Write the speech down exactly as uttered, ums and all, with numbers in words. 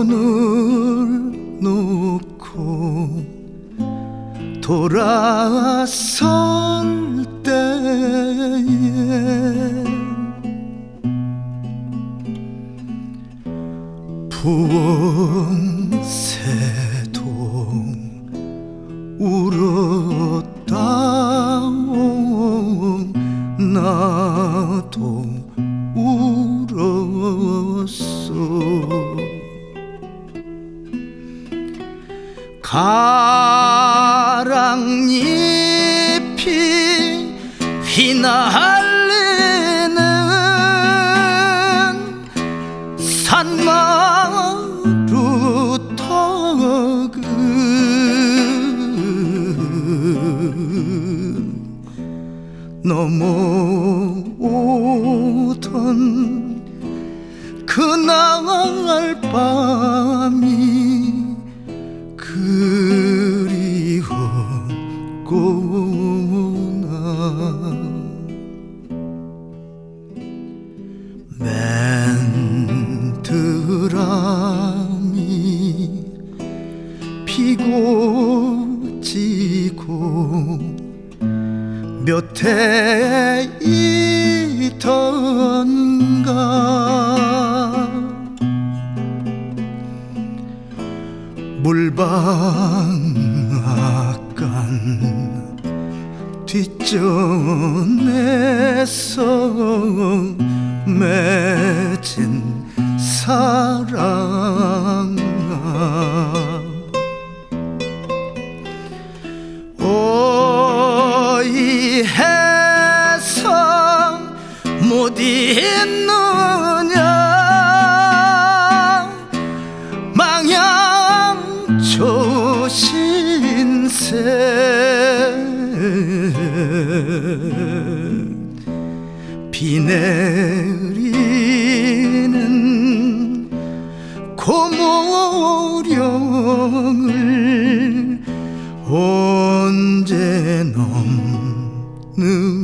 손을 놓고 돌아설 때에 부원새도 울었다 나도 울었어. 가랑잎이 휘날리는 산마루턱은 넘어오던 그날 밤이 그리웠구나. 맨드라미 피고 지고 몇 해 있던가. 물방앗간 뒷전에서 맺은 사랑아, 어이해서 못 잊느냐. 망양초신세 비 내리는 고모령을 언제 넘는